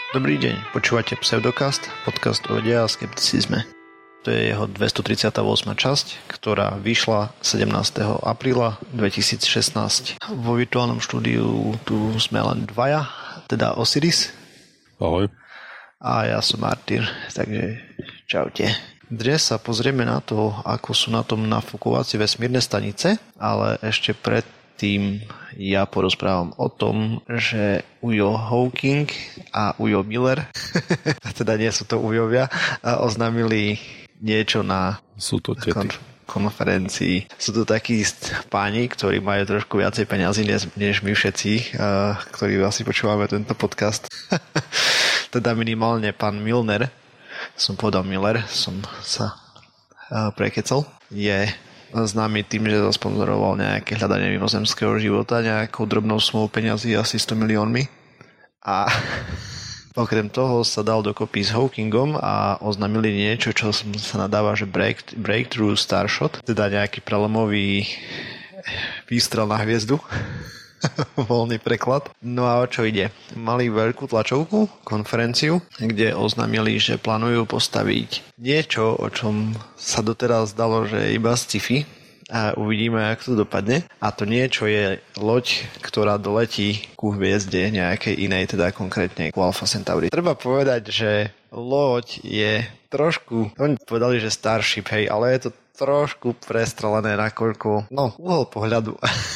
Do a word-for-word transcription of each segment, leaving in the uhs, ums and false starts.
Dobrý deň, počúvate Pseudokast, podcast o vede a skepticizme. To je jeho dvestotridsiata ôsma časť, ktorá vyšla sedemnásteho apríla dvetisícšestnásť. Vo virtuálnom štúdiu tu sme len dvaja, teda Osiris. Ahoj. A ja som Martyr, takže čaute. Dnes sa pozrieme na to, ako sú na tom nafúkovacie vesmírne stanice, ale ešte pred tým ja porozprávam o tom, že Ujo Hawking a Ujo Miller, teda nie sú to Ujovia, oznámili niečo na sú to tety. Kon- konferencii. Sú to takí páni, ktorí majú trošku viacej peňazí než, než my všetci, ktorí asi počúvame tento podcast. Teda minimálne pán Milner, som povedal Miller, som sa prekecal, je známy tým, že zasponzoroval nejaké hľadanie mimozemského života nejakou drobnou sumou peňazí, asi sto miliónmi. A okrem toho sa dal dokopy s Hawkingom a oznámili niečo, čo sa nadáva, že break, Breakthrough Starshot, teda nejaký prelomový výstrel na hviezdu. Voľný preklad. No a o čo ide? Mali veľkú tlačovku, konferenciu, kde oznámili, že plánujú postaviť niečo, o čom sa doteraz zdalo, že iba sci-fi, a uvidíme, ako to dopadne. A to niečo je loď, ktorá doletí ku hviezde nejakej inej, teda konkrétne ku Alpha Centauri. Treba povedať, že loď je trošku, oni povedali, že Starship, hej, ale je to trošku prestrelené nakoľko, no, uhol pohľadu.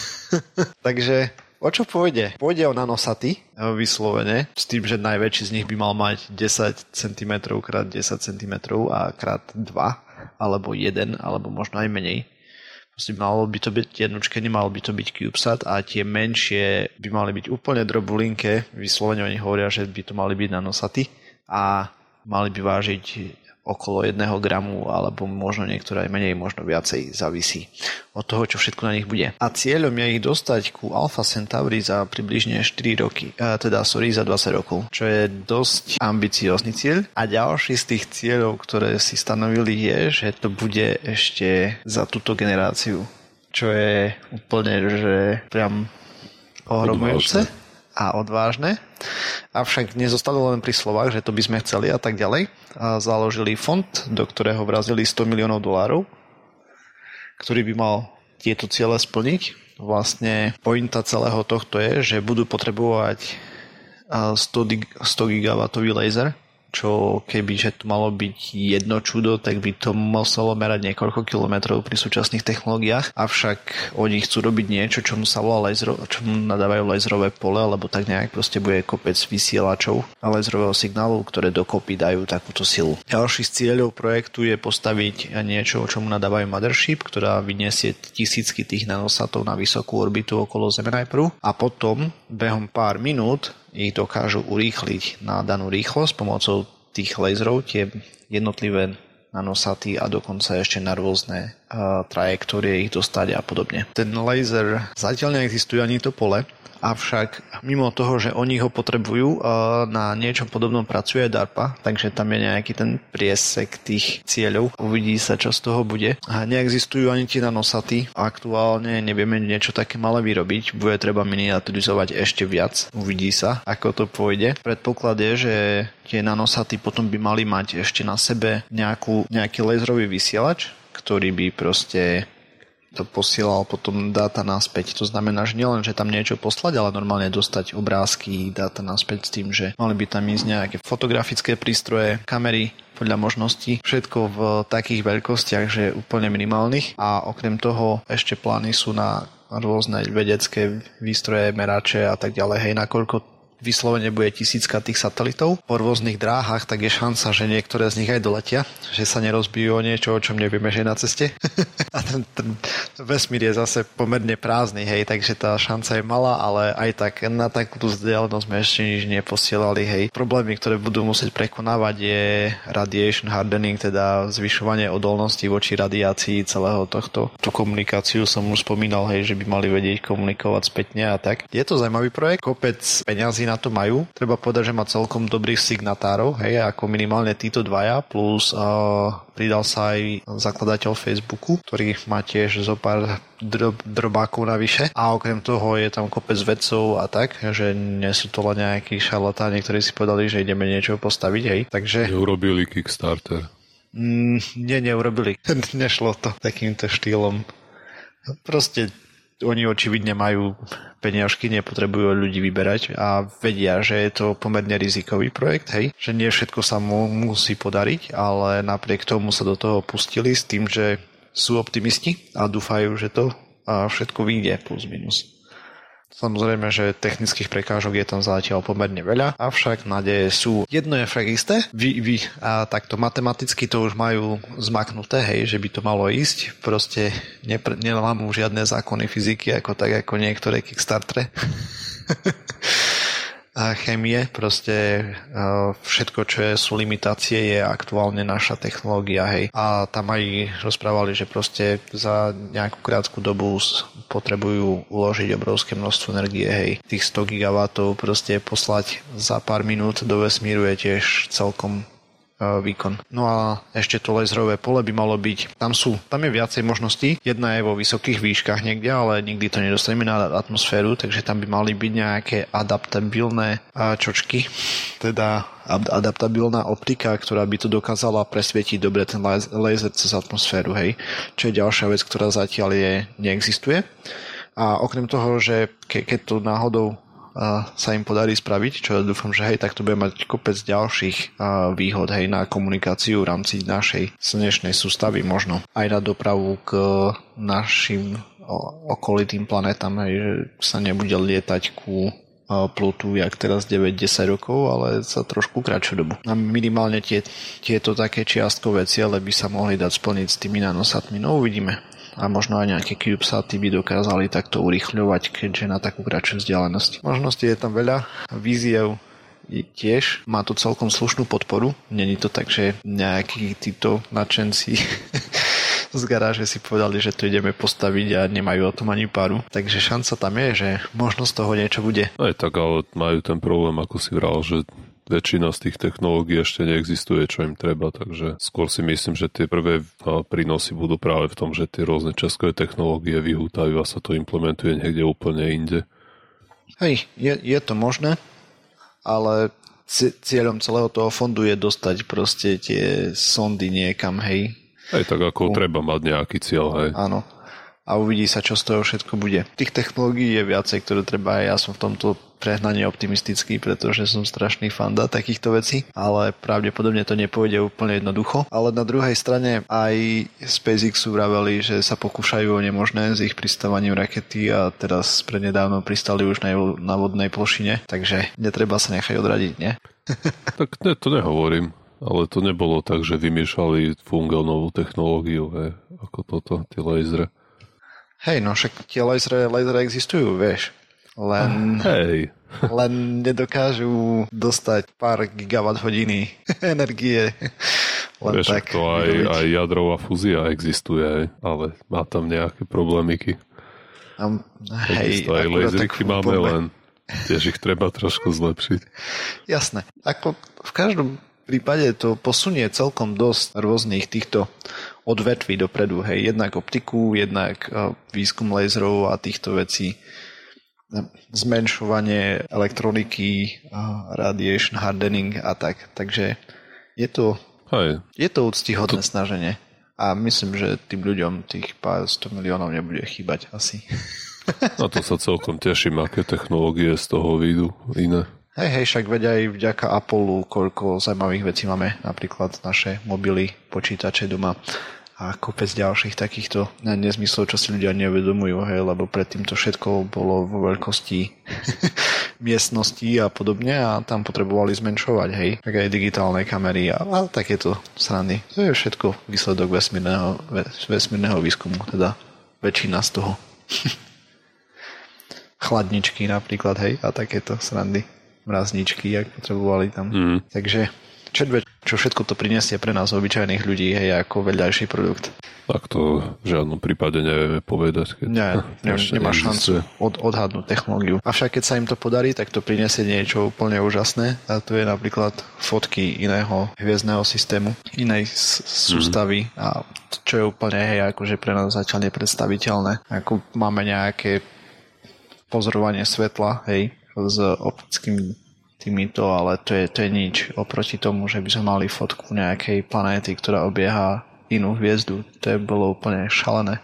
Takže o čo pôjde? Pôjde o nanosaty, vyslovene, s tým, že najväčší z nich by mal mať desať centimetrov krát desať centimetrov a krát dva, alebo jeden, alebo možno aj menej. Proste malo by to byť jednočke, nemal by to byť CubeSat a tie menšie by mali byť úplne drobulinké, vyslovene oni hovoria, že by to mali byť nanosaty a mali by vážiť okolo jedného gramu, alebo možno niektoré aj menej, možno viacej, závisí od toho, čo všetko na nich bude. A cieľom je ich dostať ku Alpha Centauri za približne štyri roky, teda sorry, za dvadsať rokov, čo je dosť ambiciózny cieľ. A ďalší z tých cieľov, ktoré si stanovili, je, že to bude ešte za túto generáciu, čo je úplne, že priam ohromujúce a odvážne. Avšak nezostali len pri slovách, že to by sme chceli a tak ďalej. A založili fond, do ktorého vrazili sto miliónov dolárov, ktorý by mal tieto ciele splniť. Vlastne pointa celého tohto je, že budú potrebovať sto gigawattový laser, čo keby že to malo byť jedno čudo, tak by to muselo merať niekoľko kilometrov pri súčasných technológiách. Avšak oni chcú robiť niečo, čomu sa volá laser, čomu nadávajú laserové pole, alebo tak nejak proste bude kopec vysielačov a laserového signálu, ktoré dokopy dajú takúto silu. Ďalší z cieľov projektu je postaviť niečo, čomu nadávajú Mothership, ktorá vyniesie tisícky tých nanosatov na vysokú orbitu okolo Zeme najprv a potom behom pár minút ich dokážu urýchliť na danú rýchlosť pomocou tých laserov, tie jednotlivé nanosaty a dokonca ešte na rôzne uh, trajektórie ich dostať a podobne. Ten laser zatiaľ neexistuje ani to pole, avšak mimo toho, že oni ho potrebujú, uh, na niečom podobnom pracuje DARPA, takže tam je nejaký ten priesek tých cieľov. Uvidí sa, čo z toho bude. A neexistujú ani tie nanosaty. Aktuálne nevieme niečo také malé vyrobiť. Bude treba miniaturizovať ešte viac. Uvidí sa, ako to pôjde. Predpoklad je, že tie nanosaty potom by mali mať ešte na sebe nejakú, nejaký laserový vysielač, ktorý by proste to posielal potom dáta naspäť. To znamená, že nielen, že tam niečo poslať, ale normálne dostať obrázky, dáta naspäť s tým, že mali by tam ísť nejaké fotografické prístroje, kamery, podľa možností. Všetko v takých veľkostiach, že úplne minimálnych. A okrem toho ešte plány sú na rôzne vedecké výstroje, merače a tak ďalej. Hej, nakoľko vyslovene bude tisícka tých satelitov po rôznych dráhach, tak je šanca, že niektoré z nich aj doletia, že sa nerozbijú o niečo, o čom nevieme, že je na ceste. A ten, ten vesmír je zase pomerne prázdny, hej, takže tá šanca je malá, ale aj tak na takúto vzdialenosť sme ešte nič neposielali, hej. Problémy, ktoré budú musieť prekonávať, je radiation hardening, teda zvyšovanie odolnosti voči radiácii celého tohto. Tú komunikáciu som už spomínal, hej, že by mali vedieť komunikovať spätne a tak. Je to zaujímavý projekt, kopec peňazí na to majú. Treba povedať, že má celkom dobrých signatárov, hej, ako minimálne títo dvaja, plus uh, pridal sa aj zakladateľ Facebooku, ktorý má tiež zo pár drob, drobákov navyše. A okrem toho je tam kopec vedcov a tak, že nie sú to len nejakí šarlatáni, ktorí si povedali, že ideme niečo postaviť, hej. Takže... Neurobili Kickstarter. Mm, nie, neurobili. Nešlo to takýmto štýlom. Proste oni očividne majú peniažky, nepotrebujú ľudí vyberať a vedia, že je to pomerne rizikový projekt, hej, že nie všetko sa mu musí podariť, ale napriek tomu sa do toho pustili s tým, že sú optimisti a dúfajú, že to všetko vyjde plus minus. Samozrejme, že technických prekážok je tam zatiaľ pomerne veľa, avšak nádeje sú. Jedno je však isté, vy, vy a takto matematicky to už majú zmaknuté, hej, že by to malo ísť. Proste nepr- nelámú žiadne zákony fyziky, ako tak ako niektoré Kickstartere. A chémie, proste všetko, čo je, sú limitácie, je aktuálne naša technológia, hej. A tam aj rozprávali, že proste za nejakú krátku dobu potrebujú uložiť obrovské množstvo energie, hej. Tých sto gigawattov proste poslať za pár minút do vesmíru je tiež celkom výkon. No a ešte to laserové pole by malo byť. Tam sú, tam je viacej možností. Jedna je vo vysokých výškach niekde, ale nikdy to nedostaneme na atmosféru, takže tam by mali byť nejaké adaptabilné čočky, teda adaptabilná optika, ktorá by to dokázala presvietiť dobre ten laser cez atmosféru, hej. Čo je ďalšia vec, ktorá zatiaľ je, neexistuje. A okrem toho, že ke, keď to náhodou sa im podarí spraviť, čo ja dúfam, že hej, tak to bude mať kopec ďalších výhod, hej, na komunikáciu v rámci našej slnečnej sústavy možno. Aj na dopravu k našim okolitým planetám, hej, že sa nebude lietať ku Plutu, jak teraz deväť desať rokov, ale za trošku kratšiu dobu. A minimálne tie, tieto také čiastkové ciele by sa mohli dať splniť s tými nanosatmi. No uvidíme. A možno aj nejaké CubeSaty by dokázali takto urýchľovať, keďže na takú kratšiu vzdialenosť. Možností je tam veľa, víziev tiež, má to celkom slušnú podporu. Není to tak, že nejakí títo nadšenci z garáže si povedali, že to ideme postaviť a nemajú o tom ani páru. Takže šanca tam je, že možno z toho niečo bude. Aj tak, ale majú ten problém, ako si vral, že väčšina z tých technológií ešte neexistuje, čo im treba, takže skôr si myslím, že tie prvé prínosy budú práve v tom, že tie rôzne českové technológie vyhútajú a sa to implementuje niekde úplne inde. Hej, je, je to možné, ale cieľom celého toho fondu je dostať proste tie sondy niekam, hej. Hej, tak ako U... treba mať nejaký cieľ, hej. Áno. A uvidí sa, čo z toho všetko bude. Tých technológií je viacej, ktoré treba, aj ja som v tomto prehnane optimistický, pretože som strašný fanda takýchto vecí, ale pravdepodobne to nepôjde úplne jednoducho. Ale na druhej strane aj SpaceX vraveli, že sa pokúšajú o nemožné s ich pristávaním rakety a teraz prednedávno pristali už na vodnej plošine, takže netreba sa nechať odradiť, nie? Tak ne, to nehovorím. Ale to nebolo tak, že vymýšľali fungel novú technológiu, hej, ako toto, tie lasery. Hej, no však tie lasery, lasery existujú, vieš. Len, Hej. len nedokážu dostať pár gigawatt hodiny energie. Len vieš, tak to aj, aj jadrová fúzia existuje, hej, ale má tam nejaké problémiky. Um, hej, aj laseríky máme, len tiež ich treba trošku zlepšiť. Jasné. Ako v každom prípade to posunie celkom dosť rôznych týchto odvetví dopredu. Hej, jednak optiku, jednak výskum laserov a týchto vecí. Zmenšovanie elektroniky, radiation hardening a tak. Takže je to, Hej. je to úctyhodné to... snaženie. A myslím, že tým ľuďom tých pár sto miliónov nebude chýbať asi. Na to sa celkom teším, aké technológie z toho výjdu iné. Hej, hej, však veď aj vďaka Apollu, koľko zaujímavých vecí máme, napríklad naše mobily, počítače doma a kopec ďalších takýchto nezmyslov, čo si ľudia neuvedomujú, hej, lebo predtým to všetko bolo vo veľkosti miestnosti a podobne a tam potrebovali zmenšovať, hej, tak aj digitálne kamery a, a takéto srandy. To je všetko výsledok vesmírneho, vesmírneho výskumu, teda väčšina z toho. Chladničky napríklad, hej, a takéto srandy. Mrazničky, jak potrebovali tam. Mm. Takže čet, čo všetko to prinesie pre nás obyčajných ľudí, hej, ako vedľajší produkt. Tak to v žiadnom prípade nevieme povedať. Keď Nie, ne, nemá šancu od, odhadnúť technológiu. Avšak keď sa im to podarí, tak to prinesie niečo úplne úžasné a to je napríklad fotky iného hviezdneho systému, inej s- sústavy mm. a čo je úplne, hej, akože pre nás zatiaľ nepredstaviteľné. Ako máme nejaké pozorovanie svetla, hej, s optickým týmito, ale to je, to je nič oproti tomu, že by sme mali fotku nejakej planéty, ktorá obieha inú hviezdu. To je bolo úplne šalené.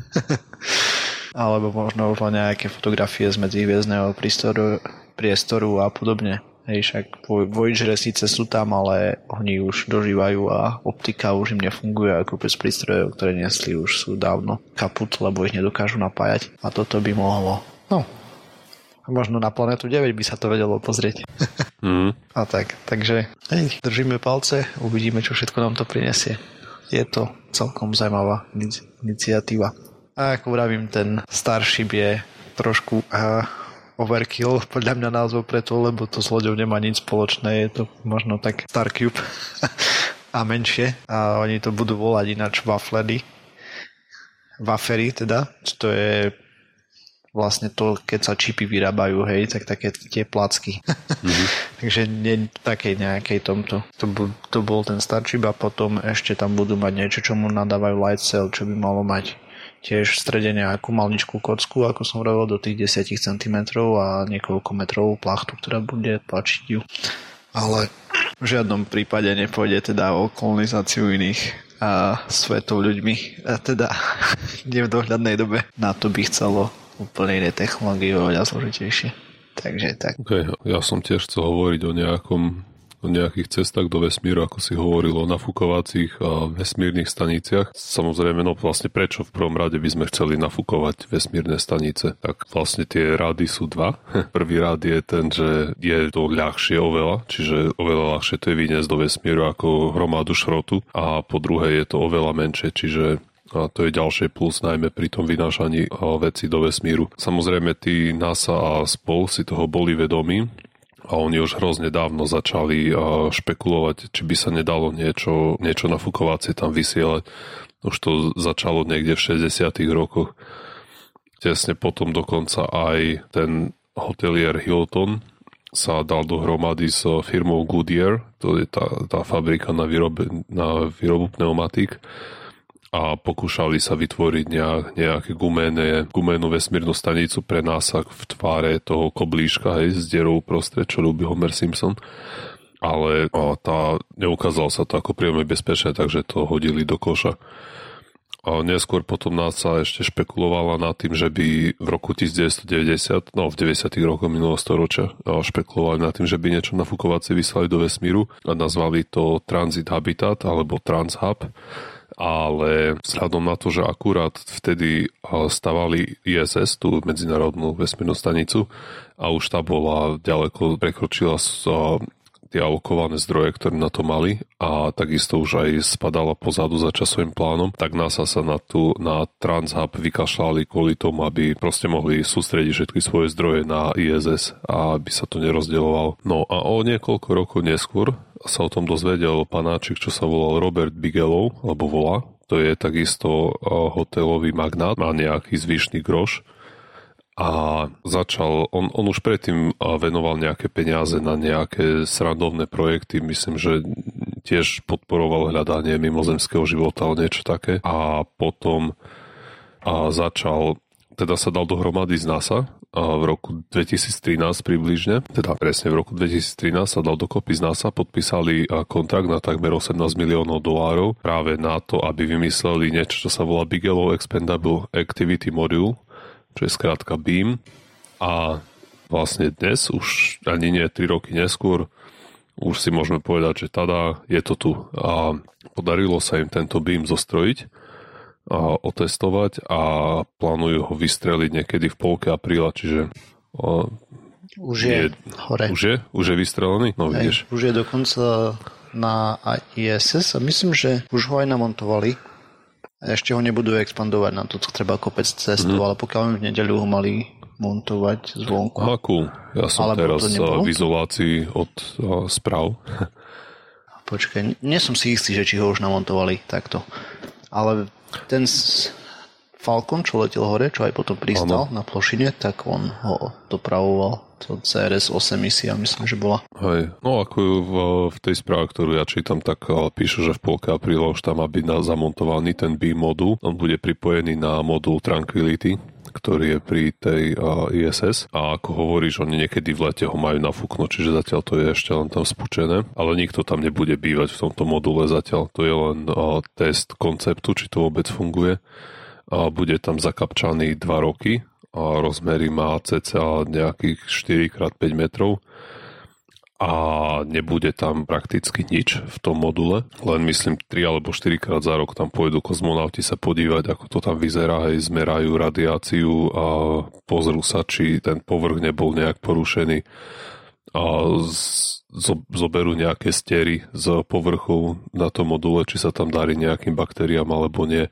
Alebo možno nejaké fotografie z medzihviezdneho priestoru, priestoru a podobne. Hej, však Voyagery síce sú tam, ale oni už dožívajú a optika už im nefunguje ako bez prístrojov, ktoré nesli už sú dávno kaput, lebo ich nedokážu napájať. A toto by mohlo. No, možno na planetu deväť by sa to vedelo pozrieť. Mm. A tak, takže hej, držíme palce, uvidíme, čo všetko nám to prinesie. Je to celkom zaujímavá iniciatíva. A ako vravím, ten Starship je trošku uh, overkill, podľa mňa názov preto, lebo to s loďou nemá nič spoločné, je to možno tak Starcube a menšie. A oni to budú volať ináč waflery. Wafery teda, to je vlastne to, keď sa čipy vyrábajú, hej, tak také tie placky. Mm-hmm. Takže nie takej nejakej tomto. To, bu, to bol ten Starship a potom ešte tam budú mať niečo, čo mu nadávajú light cell, čo by malo mať tiež v strede nejakú malničkú kocku, ako som hovoril, do tých desať centimetrov a niekoľko metrovú plachtu, ktorá bude tlačiť ju. Ale v žiadnom prípade nepôjde teda o kolonizáciu iných a svetov ľuďmi. A teda nie v dohľadnej dobe. Na to by chcelo úplne iné technológie, oveľa zložitejšie. Takže tak. Okay, ja som tiež chcel hovoriť o nejakom o nejakých cestách do vesmíru, ako si hovoril o nafúkovacích a vesmírnych staniciach. Samozrejme, no vlastne prečo v prvom rade by sme chceli nafúkovať vesmírne stanice? Tak vlastne tie rády sú dva. Prvý rád je ten, že je to ľahšie oveľa, čiže oveľa ľahšie to je vyniesť do vesmíru ako hromadu šrotu a po druhé je to oveľa menšie, čiže a to je ďalšie plus, najmä pri tom vynášaní vecí do vesmíru. Samozrejme, tí NASA a spol si toho boli vedomí a oni už hrozne dávno začali špekulovať, či by sa nedalo niečo, niečo nafúkovacie tam vysielať. Už to začalo niekde v šesťdesiatych rokoch. Tesne potom dokonca aj ten hotelier Hilton sa dal dohromady s firmou Goodyear, to je tá, tá fabrika na, výrobe, na výrobu pneumatík, a pokúšali sa vytvoriť nejak, nejaké guméne, guménu vesmírnu stanicu pre NASA v tváre toho koblíška, hej, s dierou prostred, čo ľúbi Homer Simpson. Ale a tá, neukázalo sa to ako príjemne bezpečné, takže to hodili do koša. A neskôr potom NASA ešte špekulovala nad tým, že by v roku devätnásťstodeväťdesiat, no v deväťdesiatych rokoch minulého storočia, špekulovali nad tým, že by niečo nafúkovacie vyslali do vesmíru a nazvali to Transit Habitat alebo Transhub. Ale vzhľadom na to, že akurát vtedy stavali í es es, tú medzinárodnú vesmírnu stanicu, a už tá bola ďaleko, prekročila tie alokované zdroje, ktoré na to mali, a takisto už aj spadala pozadu za časovým plánom, tak NASA sa na, tú, na Transhub vykašľali kvôli tomu, aby proste mohli sústrediť všetky svoje zdroje na í es es a aby sa to nerozdeľovalo. No a o niekoľko rokov neskôr sa o tom dozvedel panáčik, čo sa volal Robert Bigelow, alebo volá. To je takisto hotelový magnát, má nejaký zvyšný groš. A začal, on, on už predtým venoval nejaké peniaze na nejaké srandovné projekty, myslím, že tiež podporoval hľadanie mimozemského života alebo niečo také. A potom a začal, teda sa dal dohromady z NASA a v roku dvetisíctrinásť približne, teda presne v roku dvetisíctrinásť sa dal dokopy z NASA, podpísali kontrakt na takmer osemnásť miliónov dolárov práve na to, aby vymysleli niečo, čo sa volá Bigelow Expendable Activity Module, čo je skrátka beam. A vlastne dnes, už ani nie tri roky neskôr, už si môžeme povedať, že tada, je to tu. A podarilo sa im tento beam zostrojiť a otestovať a plánujú ho vystreliť niekedy v polke apríla, čiže o, už je, je hore. Už je? Už je vystrelený? No Hej, vidíš. Už je dokonca na í es es a myslím, že už ho aj namontovali. Ešte ho nebudú expandovať, na to treba kopec cestov, mm. ale pokiaľ v nedeľu ho mali montovať zvonku. Aha, cool. Ja som Alebo teraz v izolácii od uh, správ. počkaj, nie som si istý, že či ho už namontovali takto. Ale ten Falcon, čo letel hore, čo aj potom pristal ano. Na plošine, tak on ho dopravoval. To C R S osem misia, myslím, že bola. Hej, no ako v, v tej správe, ktorú ja čítam, tak píšu, že v polke apríla už tam má byť zamontovaný ten B modul. On bude pripojený na modul Tranquility, ktorý je pri tej uh, I S S. A ako hovoríš, oni niekedy v lete ho majú nafúknuť, čiže zatiaľ to je ešte len tam spúčené. Ale nikto tam nebude bývať v tomto module zatiaľ. To je len uh, test konceptu, či to vôbec funguje. A bude tam zakapčaný dva roky. A rozmery má cca nejakých štyri krát päť metrov a nebude tam prakticky nič v tom module, len myslím tri alebo štyri krát za rok tam pôjdu kozmonauti sa podívať, ako to tam vyzerá, hej, zmerajú radiáciu a pozrú sa, či ten povrch nebol nejak porušený a zoberú nejaké stery z povrchu na tom module, či sa tam darí nejakým baktériám alebo nie.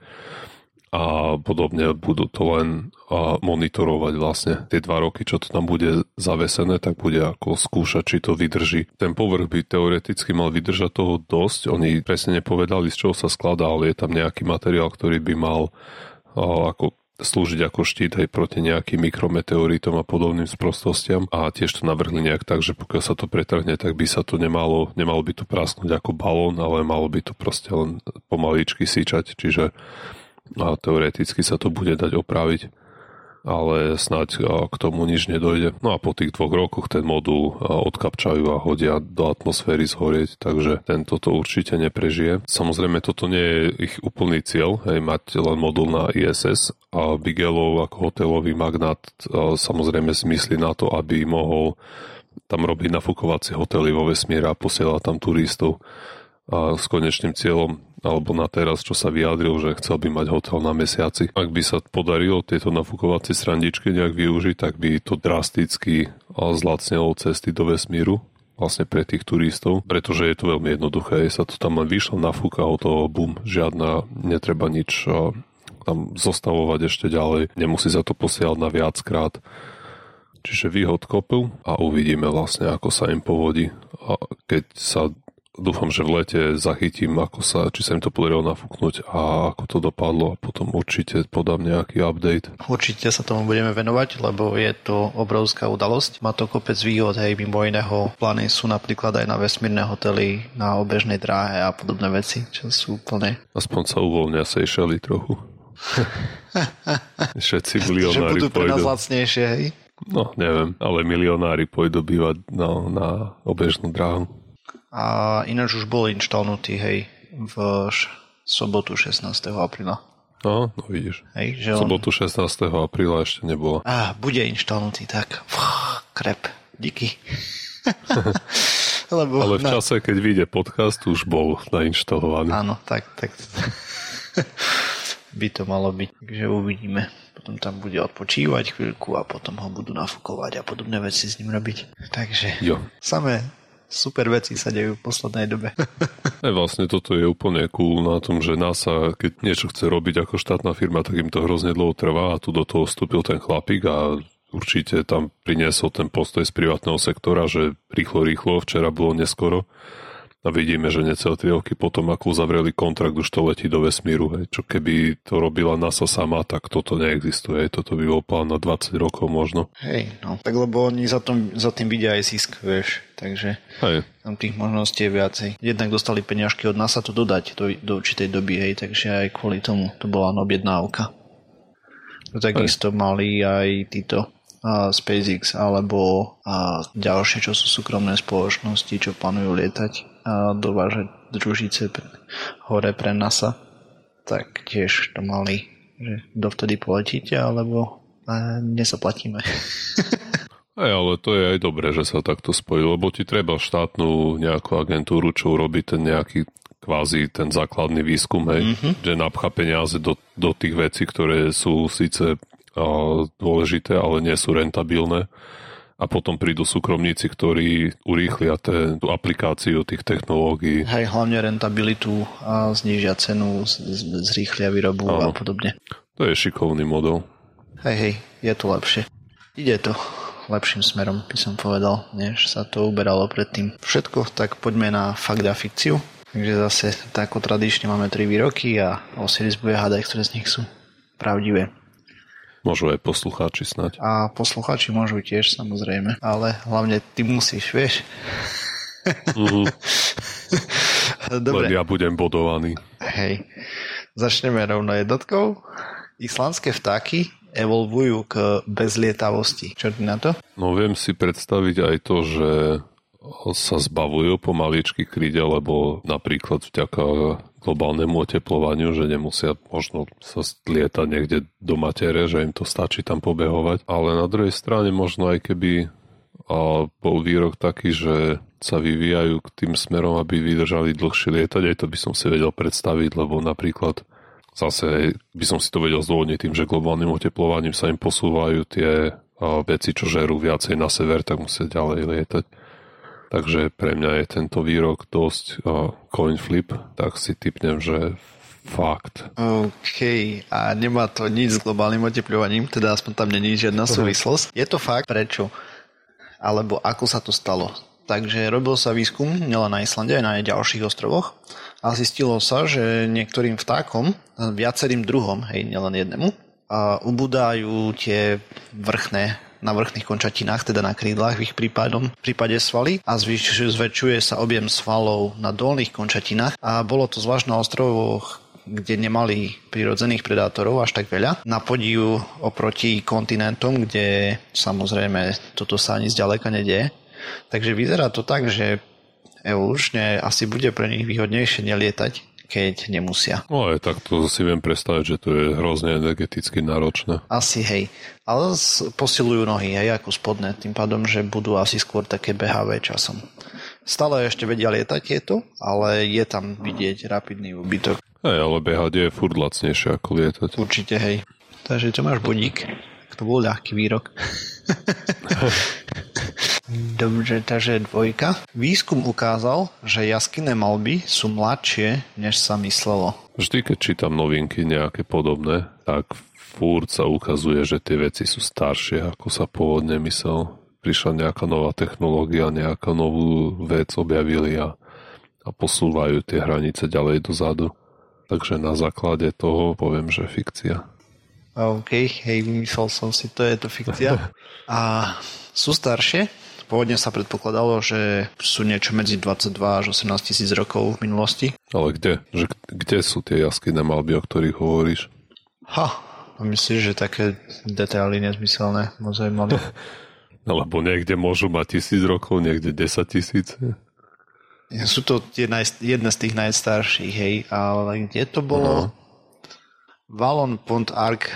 A podobne budú to len monitorovať vlastne tie dva roky, čo to tam bude zavesené, tak bude ako skúšať, či to vydrží. Ten povrch by teoreticky mal vydržať toho dosť. Oni presne nepovedali, z čoho sa skladá, ale je tam nejaký materiál, ktorý by mal ako slúžiť ako štít aj proti nejakým mikrometeoritom a podobným sprostostiam. A tiež to navrhli nejak tak, že pokiaľ sa to pretrhne, tak by sa to nemalo, nemalo by to prasknúť ako balón, ale malo by to proste len pomaličky síčať, čiže a teoreticky sa to bude dať opraviť, ale snáď k tomu nič nedojde. No a po tých dvoch rokoch ten modul odkapčajú a hodia do atmosféry zhorieť, takže tento to určite neprežije. Samozrejme, toto nie je ich úplný cieľ, hej, mať len modul na I S S a Bigelow ako hotelový magnát samozrejme zmyslí na to, aby mohol tam robiť nafúkovacie hotely vo vesmíre a posielať tam turistov a s konečným cieľom alebo na teraz, čo sa vyjadril, že chcel by mať hotel na mesiaci. Ak by sa podarilo tieto nafúkovacie srandičky nejak využiť, tak by to drasticky zlacnilo cesty do vesmíru vlastne pre tých turistov, pretože je to veľmi jednoduché. Sa to tam len vyšlo, nafúka ho toho, bum, žiadna, netreba nič tam zostavovať ešte ďalej, nemusí sa to posielať na viackrát. Čiže výhod kopil a uvidíme vlastne, ako sa im povodí. A keď sa dúfam, že v lete zachytím, ako sa, či sa im to podarilo nafúknuť a ako to dopadlo a potom určite podám nejaký update. Určite sa tomu budeme venovať, lebo je to obrovská udalosť. Má to kopec výhod, hej, mimo iného. Plány sú napríklad aj na vesmírne hotely, na obežnej dráhe a podobné veci, čo sú úplne... Aspoň sa uvoľnia Seychely trochu. Všetci Že milionári budú pre nás pôjdu. lacnejšie, hej? No, neviem, ale milionári pôjdu bývať na, na obežnú dráhu. A ináč už bol inštalnutý, hej, v sobotu šestnásteho apríla. No, no vidíš. Hej, že v on... sobotu šestnásteho apríla ešte nebola. Á, bude inštalnutý, tak. Fú, krep, díky. Lebo, ale v no. čase, keď vyjde podcast, už bol nainštalovaný. Áno, tak, tak by to malo byť. Takže uvidíme. Potom tam bude odpočívať chvíľku a potom ho budú nafúkovať a podobné veci s ním robiť. Takže jo. Samé super veci sa dejú v poslednej dobe. Aj vlastne toto je úplne cool na tom, že NASA, keď niečo chce robiť ako štátna firma, tak im to hrozne dlho trvá a tu do toho vstúpil ten chlapík a určite tam priniesol ten postoj z privátneho sektora, že rýchlo, rýchlo, včera bolo neskoro. A vidíme, že necelé tri roky potom, ako uzavreli kontrakt, už to letí do vesmíru. Hej. Čo keby to robila NASA sama, tak toto neexistuje. Hej. Toto by bol plán na dvadsať rokov možno. Hej, no. Tak lebo oni za, tom, za tým vidia aj zisk, vieš. Takže hej. Tam tých možností je viacej. Jednak dostali peniažky od NASA to dodať do, do určitej doby, hej. Takže aj kvôli tomu to bola objednávka. To takisto hej. Mali aj títo a SpaceX alebo a ďalšie, čo sú súkromné spoločnosti, čo plánujú lietať a dovážať družice pre, hore pre NASA, tak tiež to mali, že dovtedy poletíte, alebo nezaplatíme. Aj, ale to je aj dobré, že sa takto spojilo, lebo ti treba štátnu nejakú agentúru, čo urobí ten nejaký kvázi ten základný výskum, hej, mm-hmm. že napchá peniaze do, do tých vecí, ktoré sú síce dôležité, ale nie sú rentabilné. A potom prídu súkromníci, ktorí urýchlia te, tú aplikáciu tých technológií. Hej, hlavne rentabilitu a znížia cenu, z, z, zrýchlia výrobu a podobne. To je šikovný model. Hej, hej, je to lepšie. Ide to. lepším smerom, by som povedal, než sa to uberalo predtým. Všetko, tak poďme na fakt a fikciu. Takže zase tak ako tradične máme tri výroky a Osiris bude hádať, ktoré z nich sú pravdivé. Môžu aj poslucháči snať. A poslucháči môžu tiež, samozrejme. Ale hlavne ty musíš, vieš. Mm-hmm. Dobre. Len ja budem bodovaný. Hej. Začneme rovno jednotkou. Islandské vtáky evolvujú k bezlietavosti. Čo ty na to? No viem si predstaviť aj to, že sa zbavujú pomaličky krídel, lebo napríklad vďaka globálnemu oteplovaniu, že nemusia možno sa lietať niekde do matere, že im to stačí tam pobehovať. Ale na druhej strane možno aj keby a bol výrok taký, že sa vyvíjajú k tým smerom, aby vydržali dlhšie lietať, aj to by som si vedel predstaviť, lebo napríklad zase by som si to vedel zdôvodniť tým, že globálnym oteplovaním sa im posúvajú tie veci, čo žerú viacej na sever, tak musia ďalej lietať. Takže pre mňa je tento výrok dosť uh, coin flip, tak si tipnem, že fakt. OK, a nemá to nič s globálnym otepľovaním, teda aspoň tam není žiadna súvislosť. Je to fakt, prečo? Alebo ako sa to stalo? Takže robil sa výskum nielen na Islande, aj na ďalších ostrovoch a zistilo sa, že niektorým vtákom, viacerým druhom, hej, nielen jednému, a ubúdajú tie vrchné na vrchných končatinách, teda na krídlach v ich prípadom, v prípade svaly a zvyšuje, zväčšuje sa objem svalov na dolných končatinách a bolo to zvlášť na ostrovoch, kde nemali prírodzených predátorov až tak veľa. Na podiv oproti kontinentom, kde samozrejme toto sa ani zďaleka nedieje. Takže vyzerá to tak, že evolučne asi bude pre nich výhodnejšie nelietať, keď nemusia. No aj tak to si viem predstaviť, že to je hrozne energeticky náročné. Asi hej. Ale posilujú nohy, hej, ako spodné. Tým pádom, že budú asi skôr také behavé časom. Stále ešte vedia lietať tieto, ale je tam vidieť rapidný úbytok. Hej, ale behať je furt lacnejšie ako lietať. Určite, hej. Takže čo máš bodík? To bol ľahký výrok. Dobre, takže dvojka. Výskum ukázal, že jaskyné malby sú mladšie, než sa myslelo. Vždy, keď čítam novinky nejaké podobné, tak furt sa ukazuje, že tie veci sú staršie, ako sa pôvodne myslel. Prišla nejaká nová technológia, nejaká novú vec objavili a, a posúvajú tie hranice ďalej dozadu. Takže na základe toho poviem, že fikcia. OK, hej, vymyslel som si, to je to fikcia. A sú staršie. Pôvodne sa predpokladalo, že sú niečo medzi dvadsaťdva až osemnásť tisíc rokov v minulosti. Ale kde? Že, kde sú tie jaskyné malby, o ktorých hovoríš? Ha, myslíš, že také detaily nezmyselné mozaj mali? Lebo niekde môžu mať tisíc rokov, niekde desať tisíc. Sú to tie naj, jedné z tých najstarších, hej, ale kde to bolo? Uh-huh. Vallon Pont Arc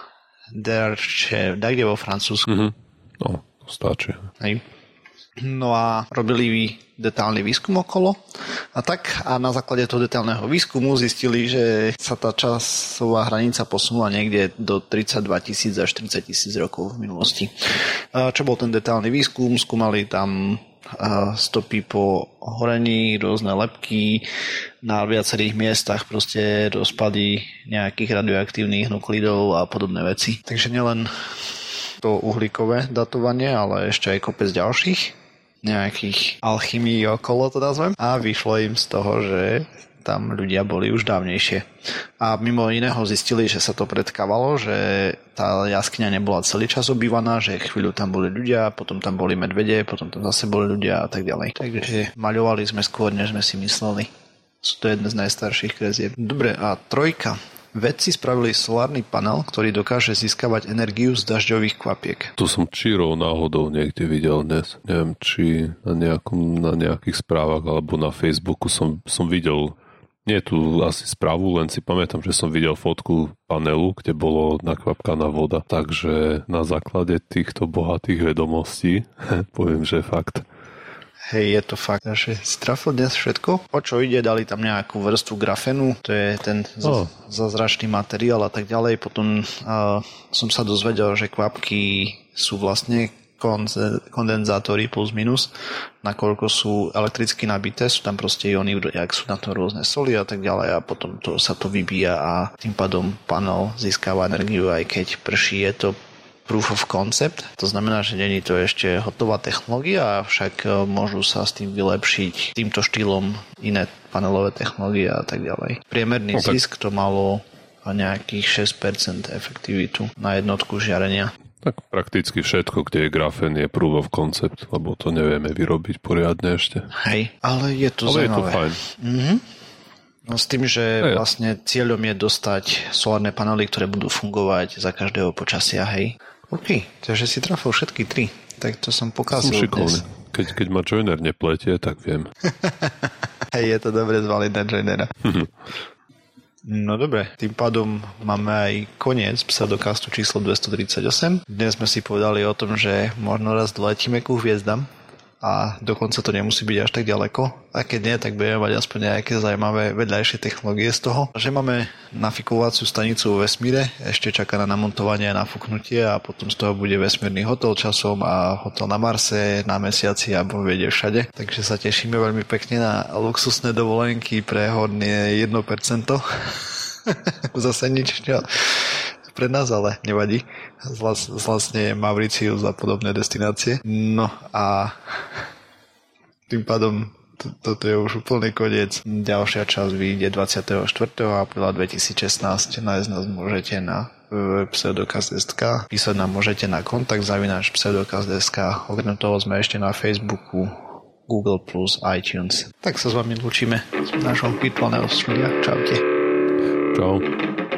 d'Arche, kde vo Francúzsku. Uh-huh. No, to stačí. Hej. No a robili detálny výskum okolo a tak a na základe toho detálneho výskumu zistili, že sa tá časová hranica posunula niekde do tridsaťdva tisíc až tridsať tisíc rokov v minulosti. A čo bol ten detálny výskum? Skúmali tam stopy po horení, rôzne lebky, na viacerých miestach proste rozpady nejakých radioaktívnych nuklidov a podobné veci. Takže nielen to uhlíkové datovanie, ale ešte aj kopec ďalších nejakých alchymí okolo, to nazvem. A vyšlo im z toho, že tam ľudia boli už dávnejšie. A mimo iného zistili, že sa to predkávalo, že tá jaskyňa nebola celý čas obývaná, že chvíľu tam boli ľudia, potom tam boli medvede, potom tam zase boli ľudia a tak ďalej. Takže maľovali sme skôr, než sme si mysleli. Sú to jedné z najstarších kresiev. Dobre, a trojka. Vedci spravili solárny panel, ktorý dokáže získavať energiu z dažďových kvapiek. Tu som čírou náhodou niekde videl dnes. Neviem, či na, nejakom, na nejakých správach alebo na Facebooku som, som videl, nie tu asi správu, len si pamätám, že som videl fotku panelu, kde bolo nakvapkaná voda. Takže na základe týchto bohatých vedomostí poviem, že fakt. Hej, je to fakt, že si trafil dnes všetko. O čo ide, dali tam nejakú vrstvu grafenu, to je ten oh. zázračný materiál a tak ďalej. Potom uh, som sa dozvedel, že kvapky sú vlastne kondenzátory plus minus, nakoľko sú elektricky nabité, sú tam proste iony, jak sú na to rôzne soli a tak ďalej a potom to, sa to vybíja a tým pádom panel získava energiu, aj keď prší, je to proof of concept. To znamená, že není to ešte hotová technológia, avšak môžu sa s tým vylepšiť týmto štýlom iné panelové technológie a tak ďalej. Priemerný okay. zisk to malo nejakých šesť percent efektivitu na jednotku žiarenia. Tak prakticky všetko, kde je grafén, je proof of concept, lebo to nevieme vyrobiť poriadne ešte. Hej, ale je to ale zaujímavé. je to fajn. Mhm. No s tým, že hej. vlastne cieľom je dostať solárne panely, ktoré budú fungovať za každého počasia, hej. OK, takže si trafil všetky tri. Tak to som pokazil som šikovný. dnes. Keď, keď ma joiner nepletie, tak viem. Hej, je to dobre zvaliť na joinera. No dobre, tým pádom máme aj koniec pseudokastu číslo dvestotridsaťosem. Dnes sme si povedali o tom, že možno raz doletíme ku hviezdam a dokonca to nemusí byť až tak ďaleko. A keď nie, tak budeme mať aspoň nejaké zaujímavé vedľajšie technológie z toho. Že máme nafikovaciu stanicu vo vesmíre, ešte čaká na namontovanie a nafúknutie a potom z toho bude vesmírny hotel časom a hotel na Marse, na Mesiaci a vede všade. Takže sa tešíme veľmi pekne na luxusné dovolenky pre hodne jedno percento. Zase nič, čo pre nás, ale nevadí. Vlastne Mauritius a podobné destinácie. No a tým pádom to, toto je už úplný koniec. Ďalšia časť vyjde dvadsiateho štvrtého apríla dvetisícšestnásť. Nájsť nás môžete na w w w bodka pseudokast bodka es ká. Písať nám môžete na kontakt zavináč pseudokast bodka es ká. Okrem toho sme ešte na Facebooku, Google plus, iTunes. Tak sa s vami lúčime z nášho virtuálneho štúdia. Čaute. Čau.